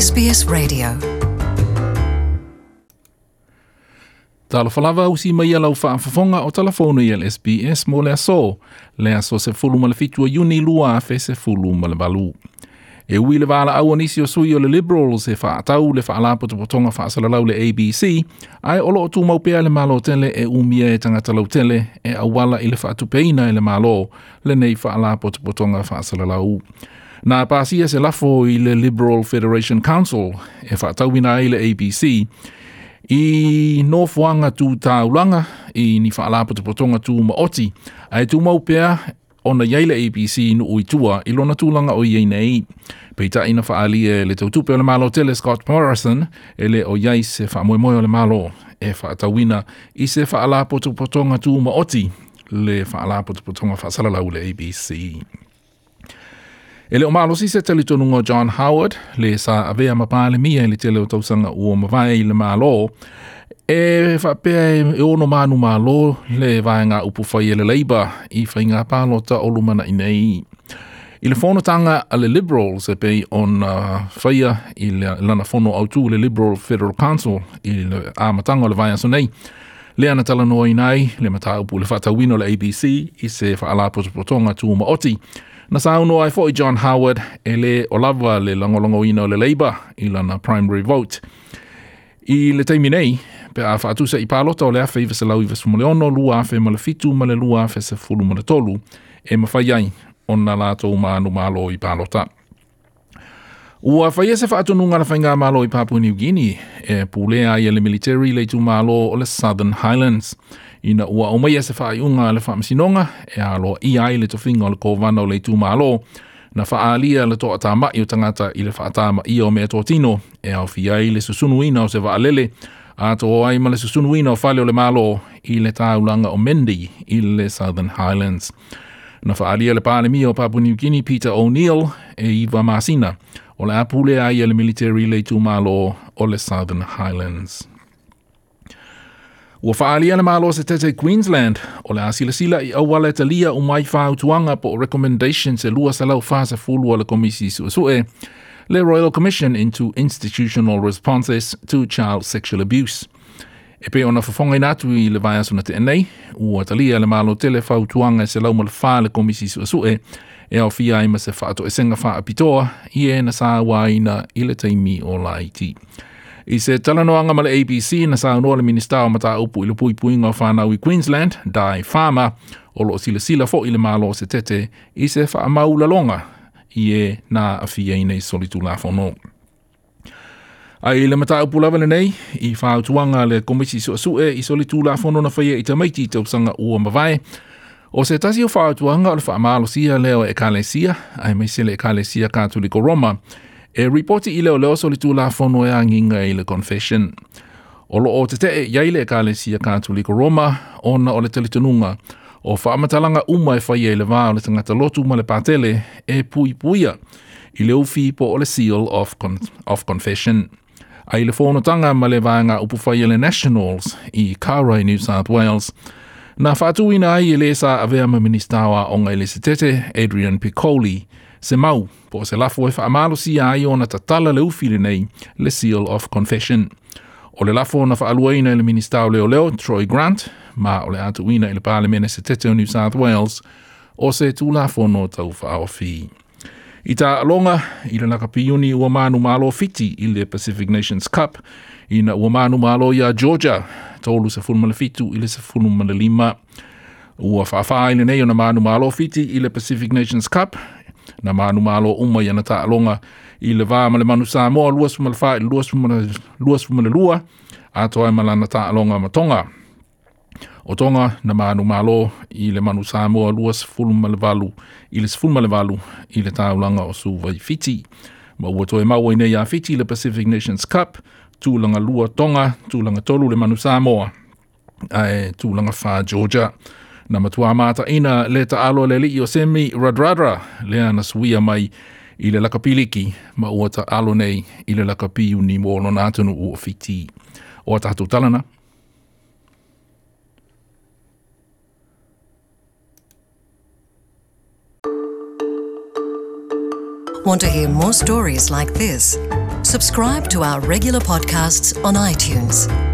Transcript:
SBS Radio. Talo falava usi mai alau whaafafonga o telefono i SBS mo lea so se fulu ma le fitua Iuni lua fe se fulu ma le balu. E ui le wala au anisi o sui o le Liberals e whaatau le whaalapo te potonga whaasalalau le ABC, ai olo o tu maupea le malo tele e umia e tangata lau tele e awala i le whaatupeina e le malo le nei whaalapo te potonga whaasalalau. Nā pāsia se lafo i le Liberal Federation Council e whaatauina i le ABC, i no fuanga tu taulanga i ni whaalapo te potonga tu maoti, ai tu maupea ona yaile ABC no uitua i lona tūlanga o iei nei. Peita ina whaali e le tautupe o le malo tele Scott Morrison e le o iei se whaamoemoe o le malo e whaatawina i se whaalapo te potonga tu maoti le whaalapo te potonga whaasalalau le ABC. E le o malo si se telitonunga John Howard le sa avea mapale mia le tele o tausanga ua mawai le malo e whapea e ono manu malo le vaenga upu whai le Labour i whainga pālota o lumana i nei. I le whonatanga a le Liberals e pei on whaia i le lana whono autu le Liberal Federal Council i le āmatanga o le vaenga so nei. Le ana tala noa i nei le mata upu le whatawino le ABC i se whaalapo potonga tu maoti. Na sauno ai fo i John Howard e le o lava le langolongo ina o le Labour i lana primary vote. I le teimi nei, pe a whaatusa i pālota o le awhi vese lau i vese moleono, lua awhi ma le fitu ma le lua awhi se fulu ma le tolu, e mawhai ai o na lātou maanu malo i pālota. Ua whaia se whaatununga na whainga malo i Papua New Guinea, e pūlea i le military le tu malo o le Southern Highlands. Ina ua o mai se whaaiunga le whaamsinonga, e alo i ai le tofinga o le kōwana o le tu malo, na whaalia le toa tā mai o tangata i le whaatama i o mea tōtino, e au fiai le susunuina o se waalele, a tō ai ma le susunuina o whale o le malo i le tāulanga o Mendi i le Southern Highlands. Na whaalia le pālemi o Papua New Guinea Peter O'Neill e Iwa Masina, o le apule ai le military le tu malo o le Southern Highlands. Ua whaalia le malo se tete Queensland, o le asila i awala talia o mai whautuanga po recommendation se lua salau whasa fulu o le komisi suesue, le Royal Commission into Institutional Responses to Child Sexual Abuse. E pe ona whawhongai natu i le vai asuna te enei, ua talia le malo tele whautuanga se lau ma le wha le komisi suesue, e au fia ima se whaato e senga wha apitoa, i e na sa waina i le teimi o la iti. I se talanoanga ma le ABC na sa unua le minister o mata upu i le puipuinga o whanau i Queensland, Di Farmer, o lo sila fo i le malo se tete i se whaamaula longa i e na awhia i nei solitu la whono. Ai le mata upu lava le nei, i whautuanga le komisi suasue i solitu la whono na whaia i tamaiti te usanga ua mawai, o se tasi o whautuanga o le whaamalo sia leo e kalesia, ai mai se le kalesia Katoliko Roma, e reporti i leo solitu la whono e anginga i le confession. O lo o te te iai le kalesia Katoliko Roma, ona o le telitonunga, o whaamatalanga uma e whaia i le vā o le tangata lotu ma le pātele e puia i le uwhi po o le seal of confession. Ai le whonotanga ma le vānga upu whaia le Nationals i Kaurai, New South Wales. Na whaatuina ai e le sa avea ma ministawa o ngai le se tete Adrian Piccoli, se mau po se lafo e whaamalo si ai o na tatala le uwhi le nei le seal of confession. O le lafo na whaaluaina i le ministawa leo Troy Grant, ma o le atuina i le Parlemene se tete o New South Wales, o se tūlafo no tau whaawhi. I tā alonga, i le nakapiuni ua manu malo fiti i le Pacific Nations Cup, i na ua manu malo ia Georgia, tolu se fulmale fitu i le se fulmale lima. Ua whaafaa i le nei o na manu malo fiti i le Pacific Nations Cup, na manu malo uma i ana tā alonga i le vā male manu Samoa, luas fumale wha i luas fumale lua, a toa e malana tā alonga ma Tonga. O Tonga na manu malo i le manu Samoa luas fulmale valu i le fulmale valu i le tāulanga o suwai fiti. Ma ua toe maua i nei a fiti le Pacific Nations Cup, tūlanga lua Tonga, tūlanga tolu le manu Samoa, ai tūlanga wha Georgia. Na matua mata ina le taalo le li o Semi Radradra, lea na suia mai i le lakapiliki, ma ua taalo nei i le lakapiu ni mo lona atunu o fiti. O tātou talana. Want to hear more stories like this? Subscribe to our regular podcasts on iTunes.